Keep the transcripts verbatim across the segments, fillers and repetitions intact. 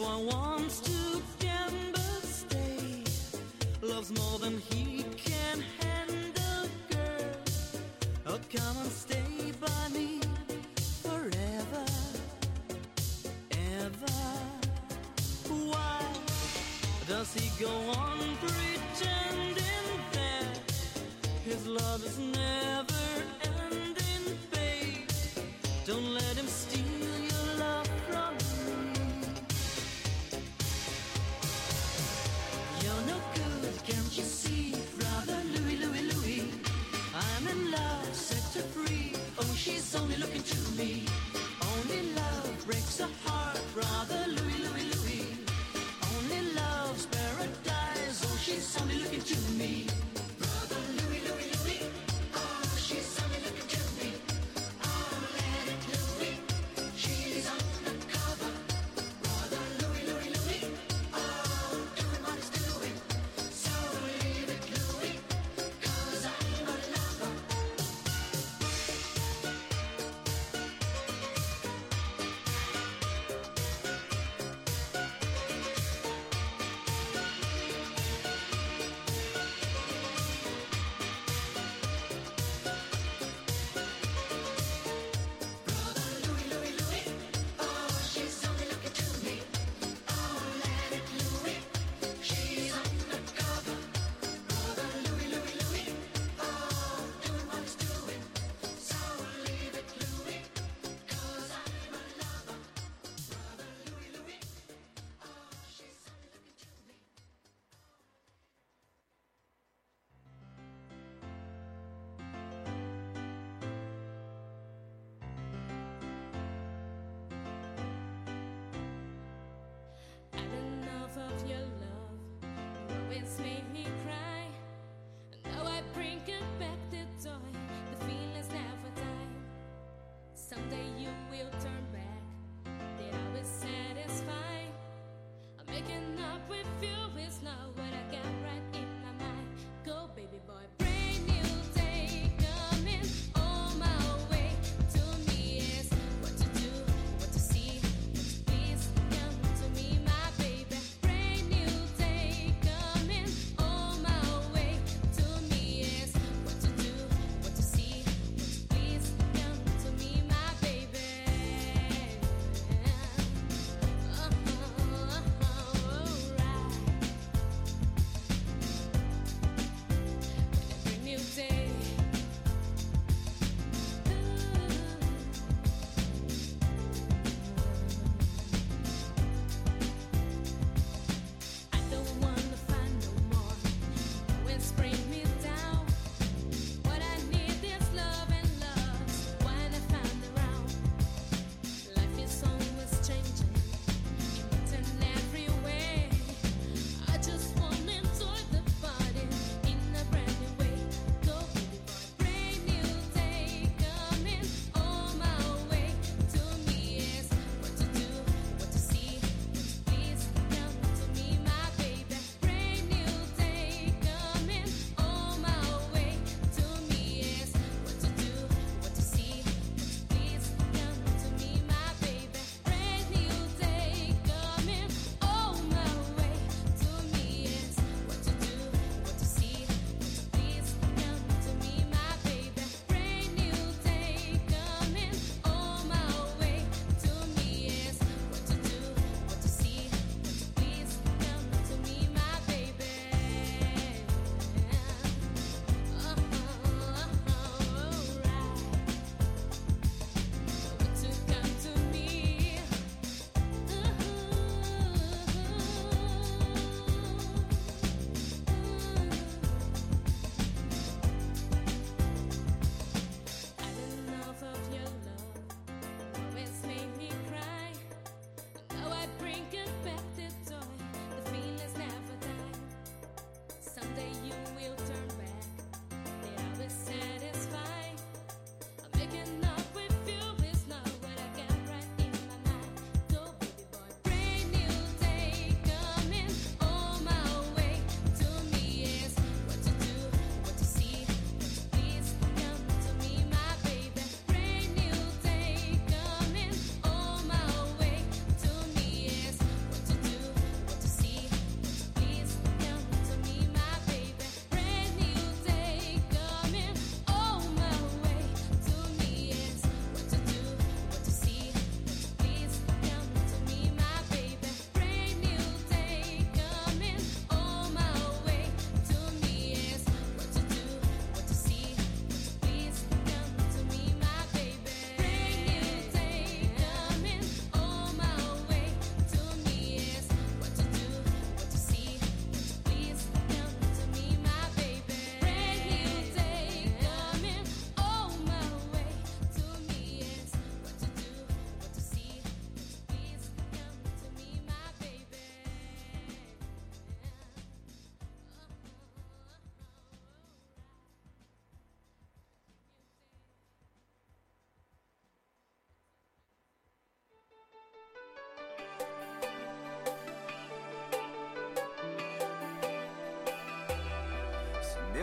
boy wants to gamble, stay. Loves more than he can handle, girl. Oh, come and stay by me forever, ever. Why does he go on pretending that his love is never ending, babe? Don't let him steal your love from me. You're no good, can't you see, brother Louis, Louis, Louis? I'm in love, set her free. Oh, she's only looking to me. Only love breaks a heart, brother Louis, Louis, Louis. Only love's paradise. Oh, she's only looking to me. Brother Louis, Louis, Louis. Oh, she's only looking to me. Oh, let it Louis.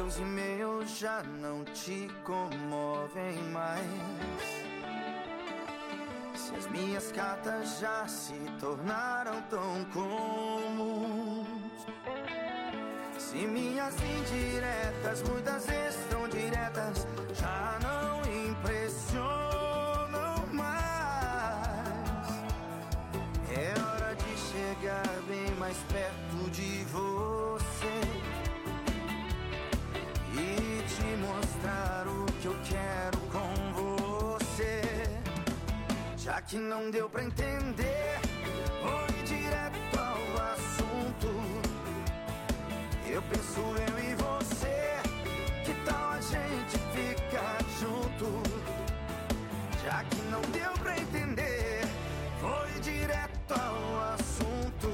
Meus e-mails já não te comovem mais. Se as minhas cartas já se tornaram tão comuns. Se minhas indiretas, muitas vezes tão diretas, já não impressionam mais. É hora de chegar bem mais perto de você e te mostrar o que eu quero com você. Já que não deu pra entender, vou ir direto ao assunto. Eu penso eu e você, que tal a gente ficar junto? Já que não deu pra entender, vou ir direto ao assunto.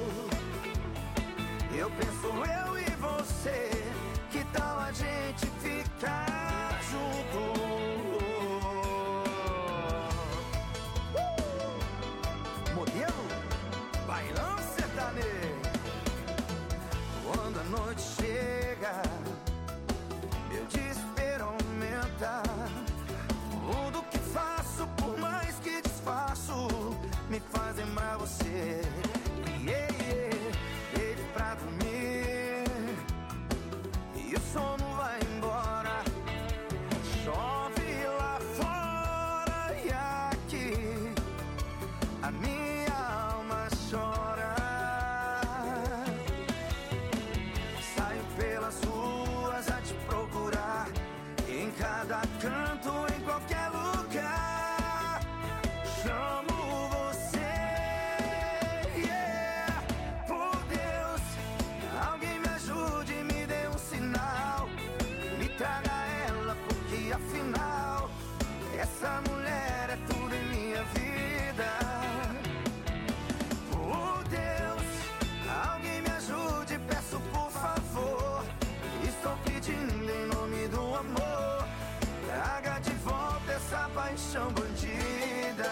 Eu penso eu e você, que tal a gente ficar junto? Uh! Modelo, bailão sertanejo. Quando a noite chega, meu desespero aumenta. Tudo que faço, por mais que disfarço, me faz lembrar você. Yeah, yeah. Deito pra dormir e o sono vai embora. Chove lá fora e aqui a minha alma chora. Saio pelas ruas a te procurar, em cada canto, em qualquer lugar. Chamo você, yeah. Por Deus, alguém me ajude, me dê um sinal. Me traga ela, porque afinal essa mulher é tudo em minha vida. Por Deus, alguém me ajude, peço por favor. Estou pedindo em nome do amor, traga de volta essa paixão bandida.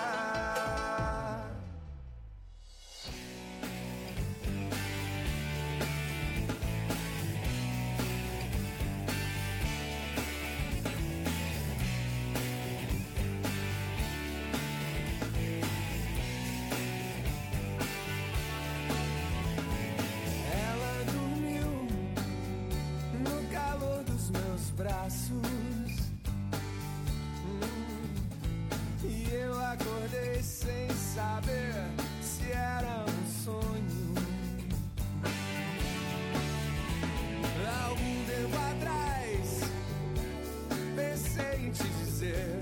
Ela dormiu no calor dos meus braços. E eu acordei sem saber se era um sonho. Algum tempo atrás pensei em te dizer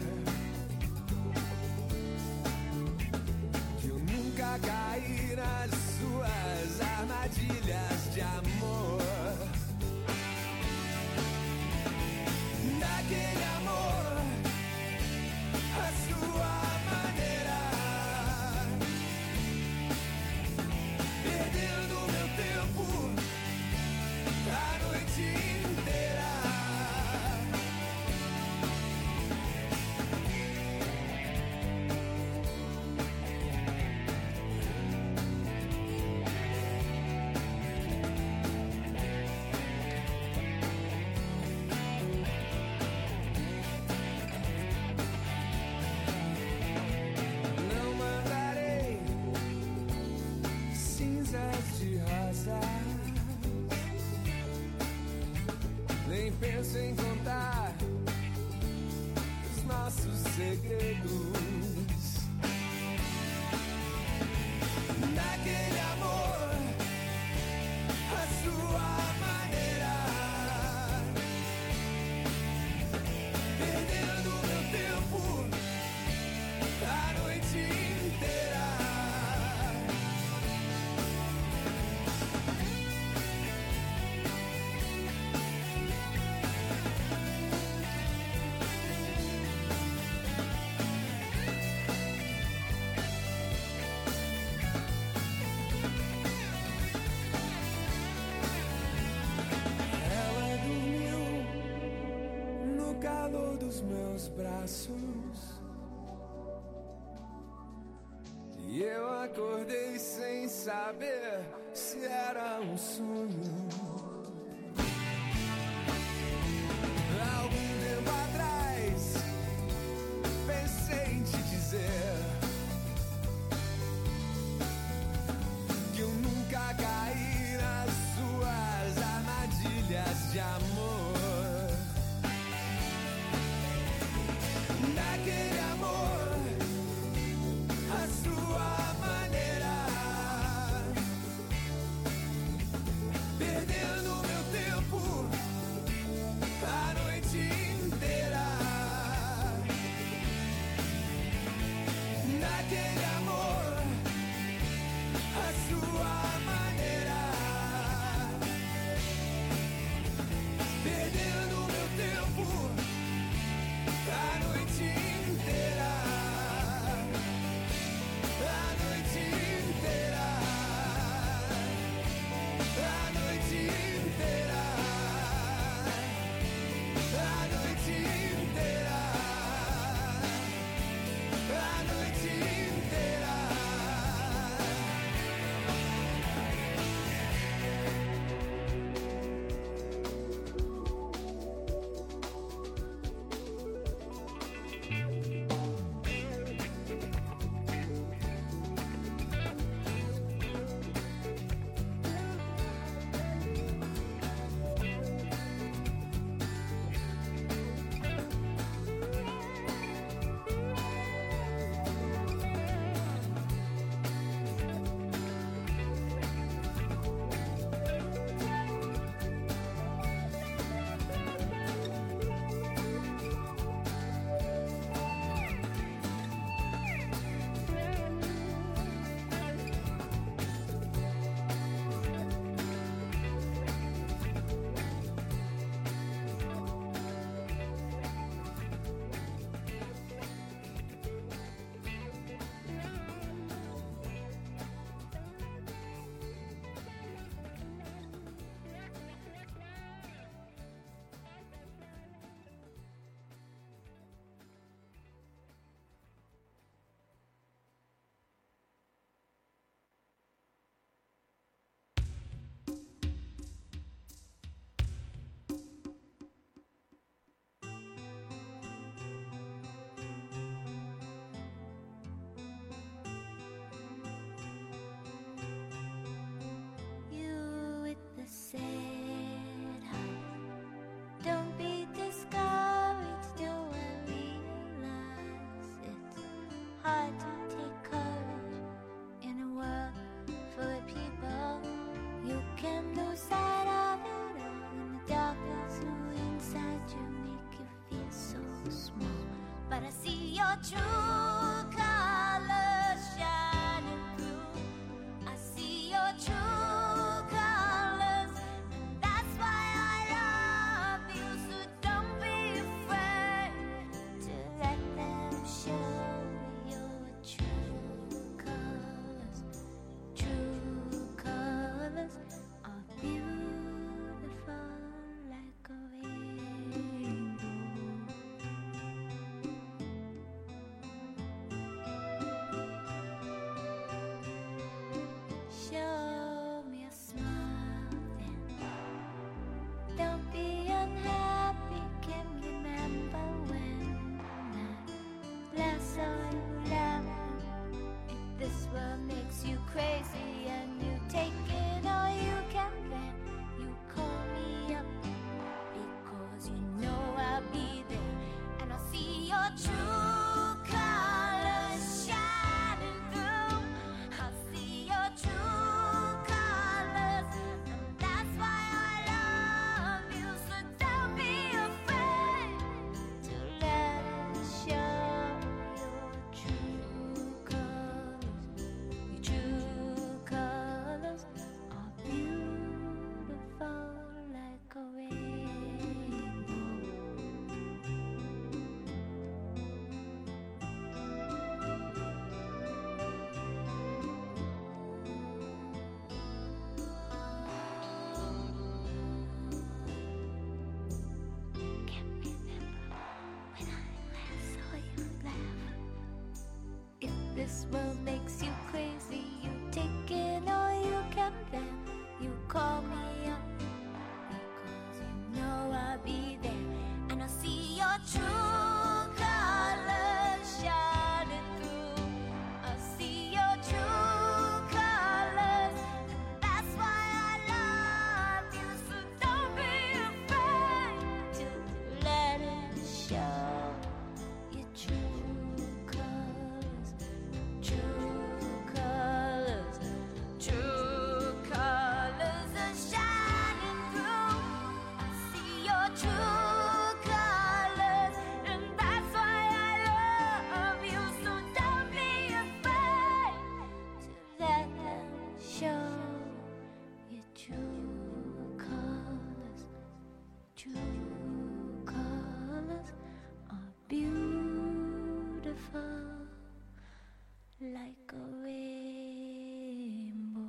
que eu nunca caí nas suas armadilhas de amor. Daquele amor, a sua maneira, perdendo meu tempo a noite inteira. Não mandarei cinzas de rosa, nem penso em contar os nossos segredos. Daquele amor, a sua maneira, perdendo meu tempo a noite inteira. Ela dormiu no calor dos meus braços. E eu acordei sem saber se era um sonho. aquele amor a sua maneira, perdendo meu tempo a noite inteira, a noite inteira, a noite inteira, a noite inteira, a noite inteira. You with the sad heart, don't be discouraged. Do I realize it's hard to take courage in a world full of people? You can lose sight of it all, and the darkness who inside you make you feel so small. But I see your true colors shining through. I see your true colors, and that's why I love you. So don't be afraid to let them show your true colors. True colors are beautiful like a rainbow. Show me a smile then. Don't be unhappy. Can remember when I last saw you laughing. If this world makes you crazy and you take it all you can, then you call me up, because you know I'll be there, and I'll see your true colors shining through. I'll see your true colors, and that's why I love you. So don't be afraid to let it show your true colors. Your true colors are beautiful like a rainbow. Can't remember when I last saw you laugh. If this world makes you crazy, you take it all you can, then you call me up, because you know I'll be there, and I'll see your true colors shining through. I'll see your true colors, and that's why I love you. So don't be afraid to let it show your true colors. True like a rainbow.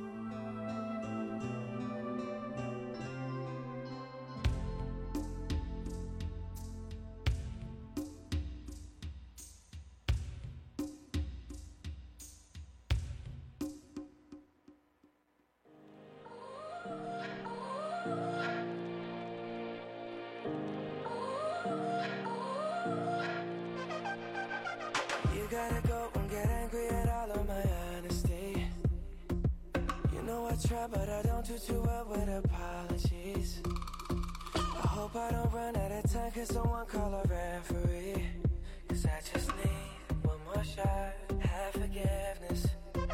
You gotta go and get angry at all of my honesty. You know I try, but I don't do too well with apologies. I hope I don't run out of time, cause someone call a referee. Cause I just need one more shot, have forgiveness.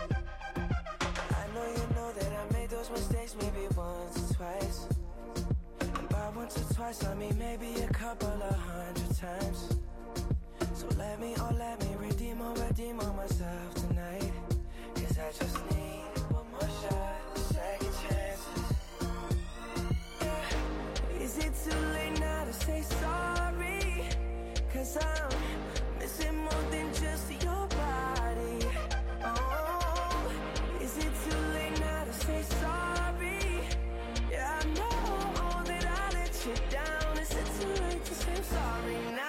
I know you know that I made those mistakes maybe once or twice. And by once or twice I mean maybe a couple of hundred times. So let me, oh let me redeem or redeem on myself tonight. Cause I just need one more shot, second chances. Yeah. Is it too late now to say sorry? Cause I'm missing more than just your body. Oh, is it too late now to say sorry? Yeah, I know that I let you down. Is it too late to say sorry now?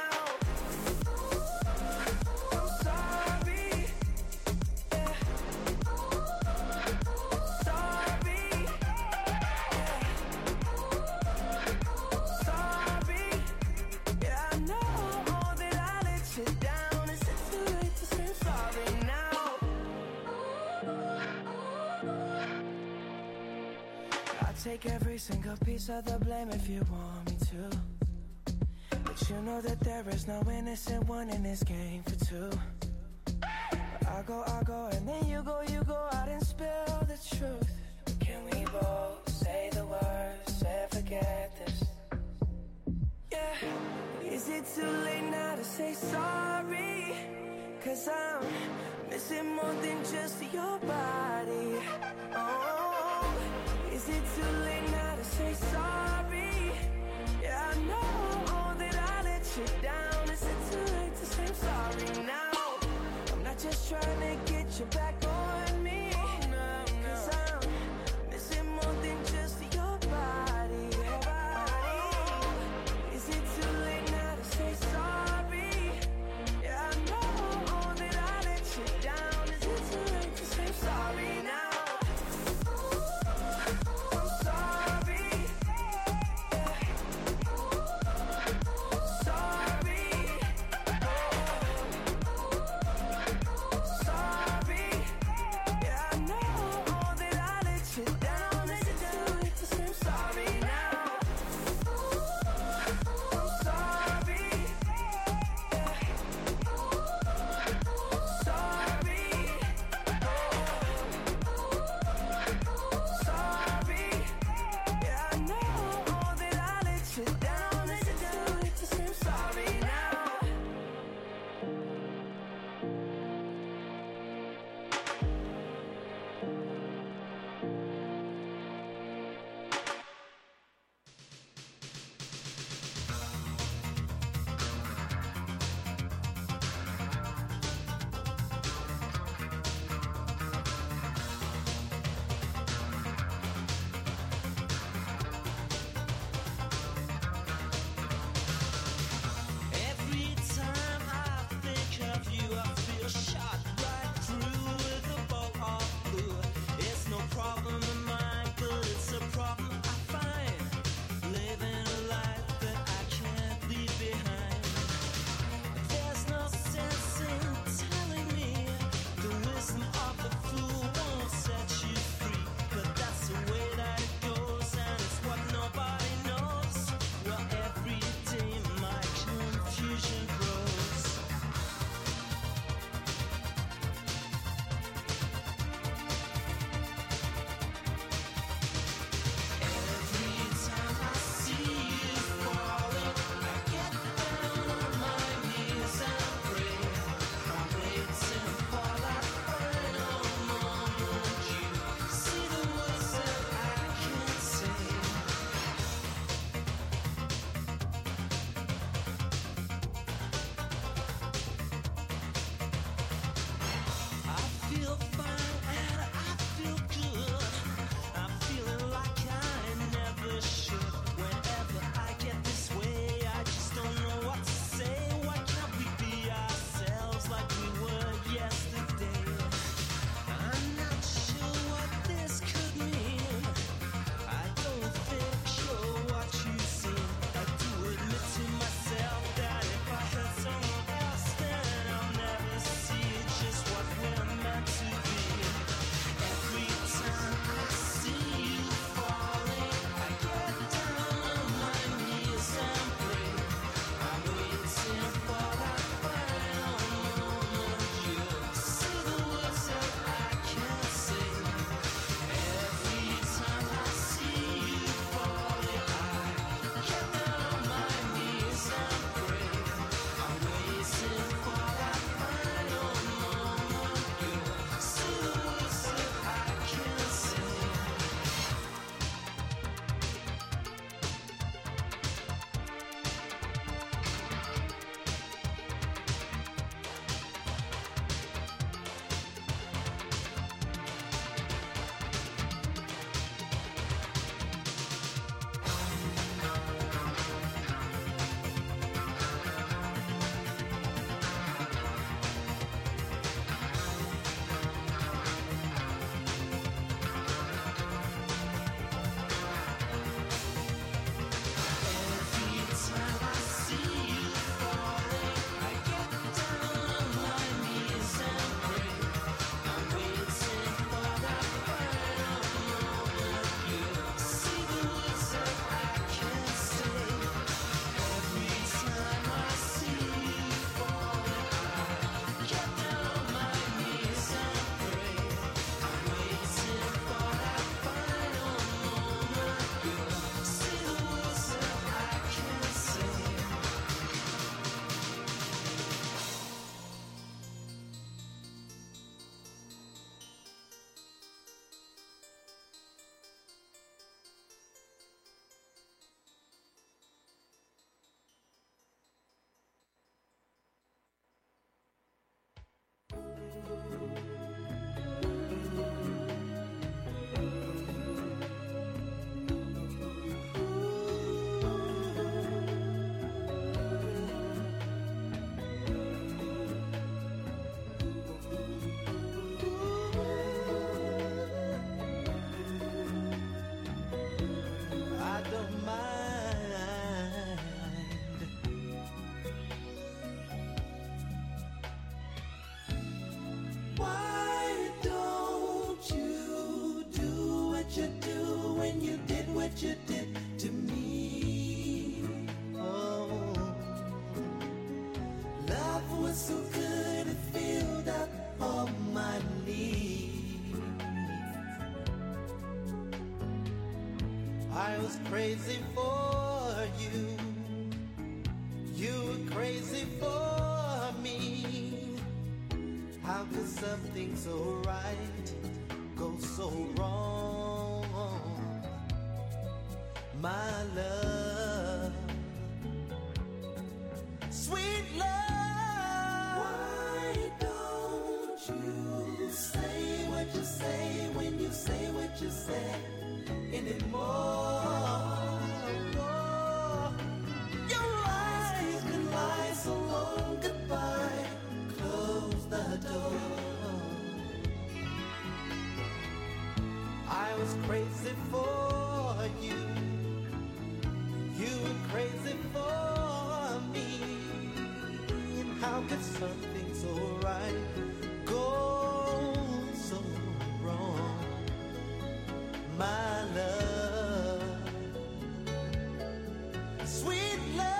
Take every single piece of the blame if you want me to. But you know that there is no innocent one in this game for two. I go, I go, and then you go, you go out and spill the truth. But can we both say the words and forget this? Yeah. Is it too late now to say sorry? Cause I'm missing more than just your body. Oh, is it too late now to say sorry? Yeah, I know that I let you down. Is it too late to say I'm sorry now? I'm not just trying to get you back on me. Cause I'm missing more than just your body. Is it too late now to say sorry? Yeah, I know that I let you down. Is it too late to say I'm sorry now? feel fine and I feel good. I'm feeling like I never should. Whenever I get this way, I just don't know what to say. Why can't we be ourselves like we were yesterday? I'm not sure what this could mean. I don't think you're what you seem. I do admit to myself that if I hurt someone else, then I'll never see just what we're meant to be. Every time I see you falling, I get down on my knees and pray. I'm waiting for that final moment. You see the words that I can't say. Every time I see you falling, I get down on my knees and pray. I'm waiting for that final moment. You see the words that I can't say. Every time I see you falling, I get down on my knees and pray. I'm waiting for that final moment. You see the words that I can't say. Every time I see you falling, I get down on my knees and pray. I'm waiting for that final moment. You see the words that I can't say. I don't mind. Why don't you do what you do when you did what you did to me? Oh, love was so good it filled up all my needs. I was crazy for you. You were crazy for me. How could something so right go so wrong? My love, sweet love. Why don't you say what you say when you say what you say anymore? Your eyes can lie so long goodbye. Close the door. I was crazy for you. You were crazy for me. And how could something so right go so wrong? My love, sweet love.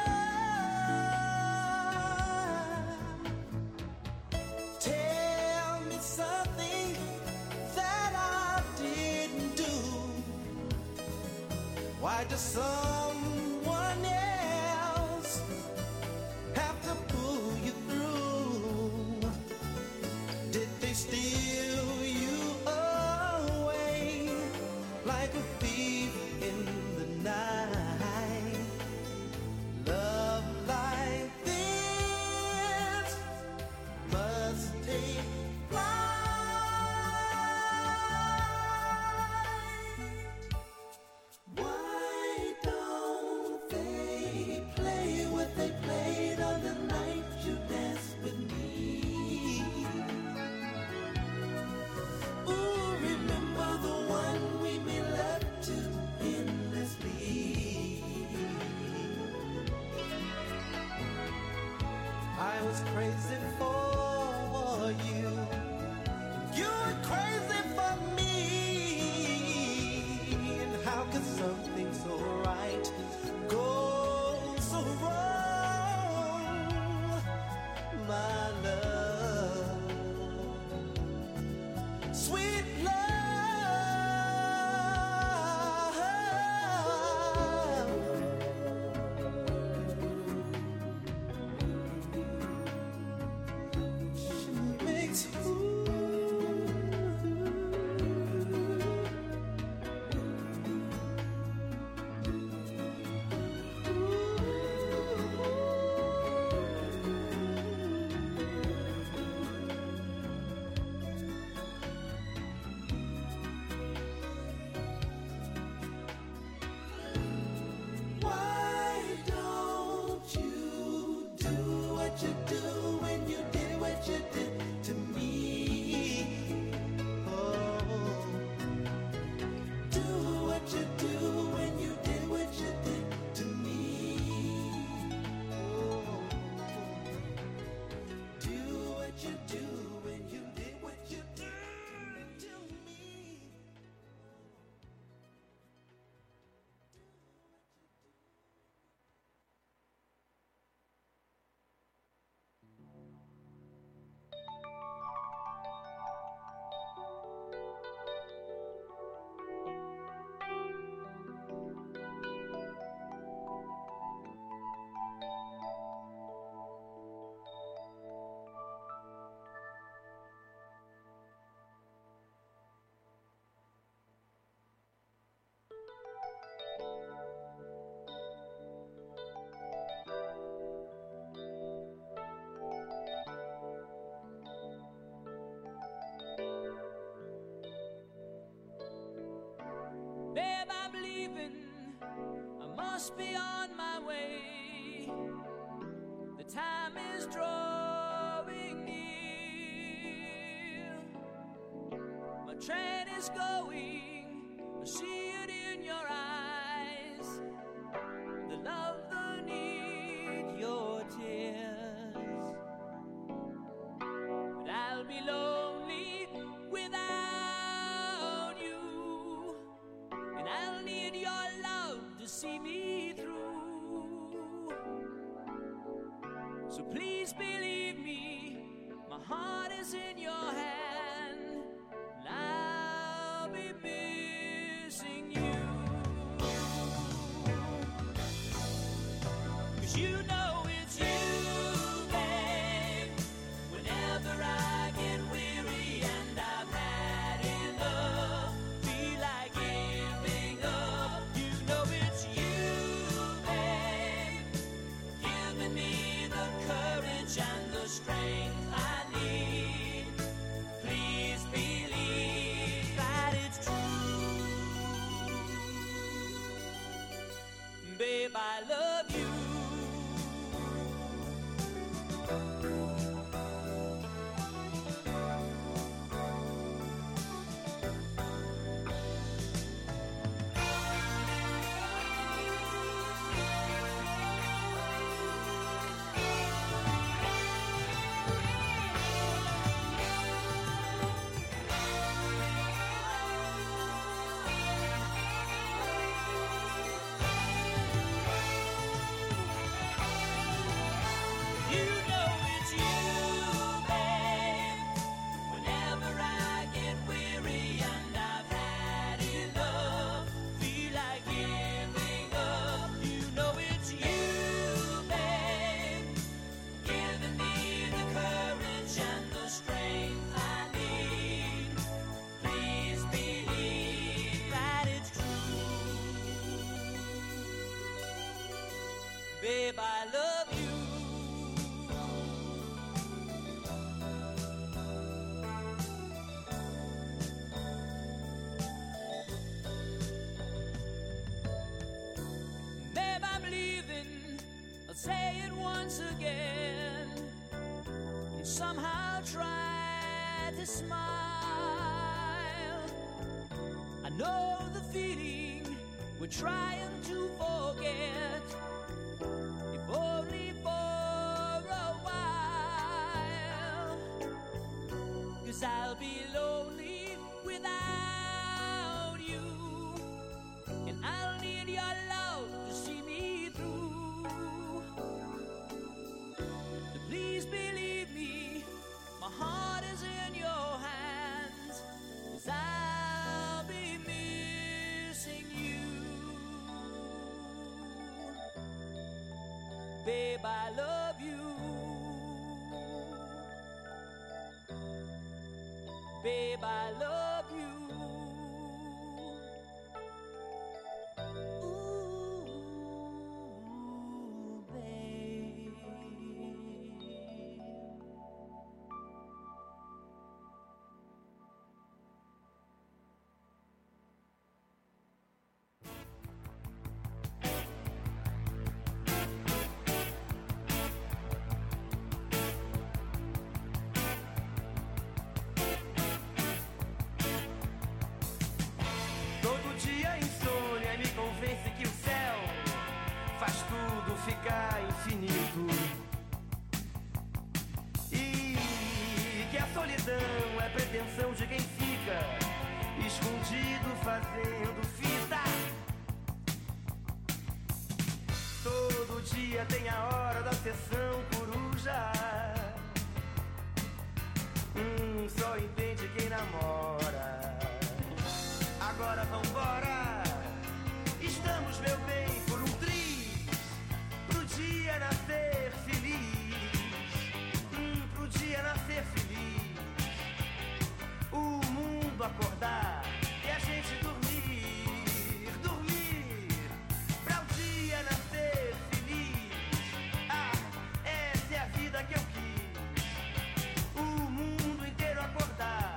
Tell me something that I didn't do. Why does someone else have to pull you through? Did they steal you away like a thief in the night? Love like this must take flight. must be on my way. The time is drawing near. My train is going, I see it in your eyes. The love, the need, your tears. But I'll be lonely without you, and I'll need your love to see me through. So please believe me, my heart is in your hand, and I'll be missing you. 'Cause you know it's you, babe. Whenever I get weary and I've had enough, feel like giving up, you know it's you, babe. Giving me the courage and the strength I need. Please believe that it's true. Babe, I love you. You know it's you, babe. Whenever I get weary and I've had enough, feel like giving up, you know it's you, babe. Giving me the courage and the strength I need. Please believe that it's true. Babe, I love you. Babe, I'm leaving. I'll say it once again. And somehow try to smile. I know the feeling we're trying to forget. If only for a while. 'Cause I'll be lonely without you, and I'll need your love to see me through. So please believe me, my heart is in your hands, 'cause I'll be missing you. Babe, I love you. Babe, I love you. Ooh, babe. Todo dia insônia me convence que o céu faz tudo ficar infinito. E que a solidão é pretensão de quem fica escondido fazendo fita. Todo dia tem a hora da sessão coruja. Hum, só entende quem namora. Agora vambora. Estamos, meu bem, por um triz, pro dia nascer feliz. Hum, pro dia nascer feliz. O mundo acordar e a gente dormir, dormir, pra o dia nascer feliz. Ah, essa é a vida que eu quis. O mundo inteiro acordar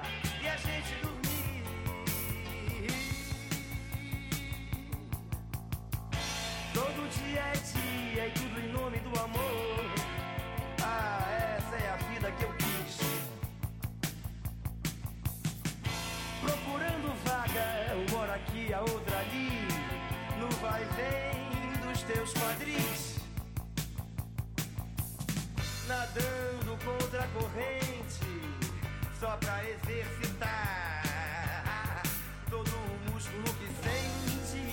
aqui, a outra ali, no vai e vem dos teus quadris. Nadando contra a corrente, só pra exercitar todo o músculo que sente.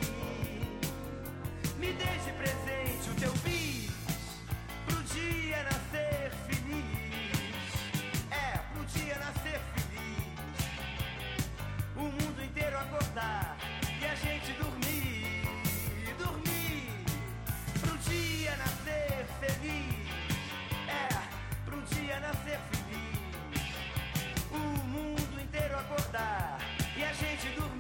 Me deixe presente o teu bis, pro dia nascer feliz. É, pro dia nascer feliz. O mundo inteiro acordar e a gente dormir, dormir. Pro dia nascer feliz. É, pro dia nascer feliz. O mundo inteiro acordar e a gente dormir.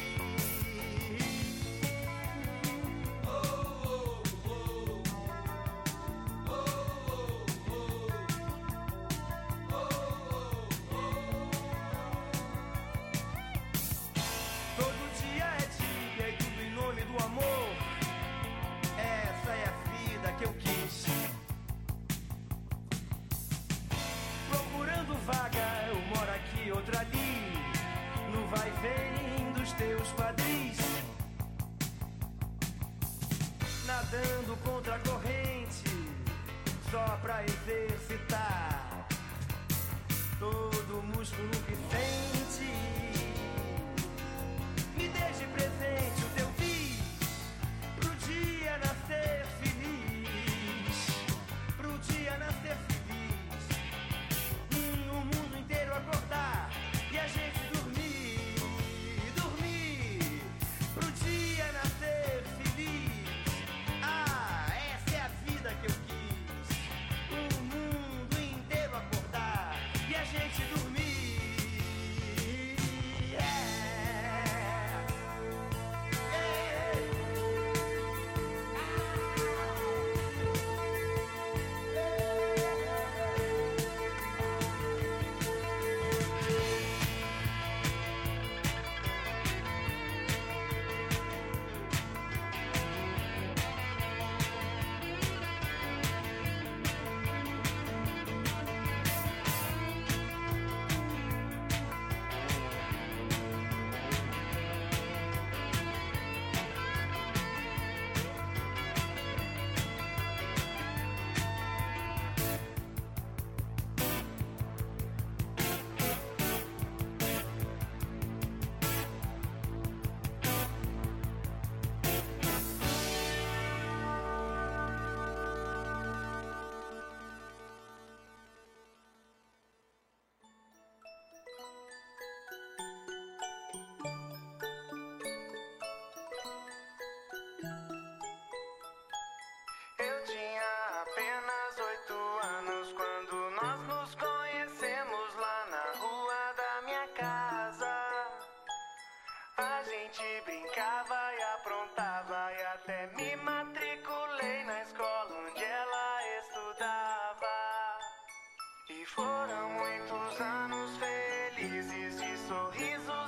Outra ali, no vai e vem dos teus quadris. Nadando contra a corrente, só pra exercitar todo o músculo que sente. Me deixe presente o teu bis, pro dia nascer feliz. Pro dia nascer feliz. Hum, o mundo inteiro acordar e a gente dormir, dormir, pro dia nascer feliz. Ah, essa é a vida que eu quis. O mundo inteiro acordar e a gente dormir. Eu tinha apenas oito anos quando nós nos conhecemos lá na rua da minha casa. A gente brincava e aprontava e até me matriculei na escola onde ela estudava. E foram muitos anos felizes de sorriso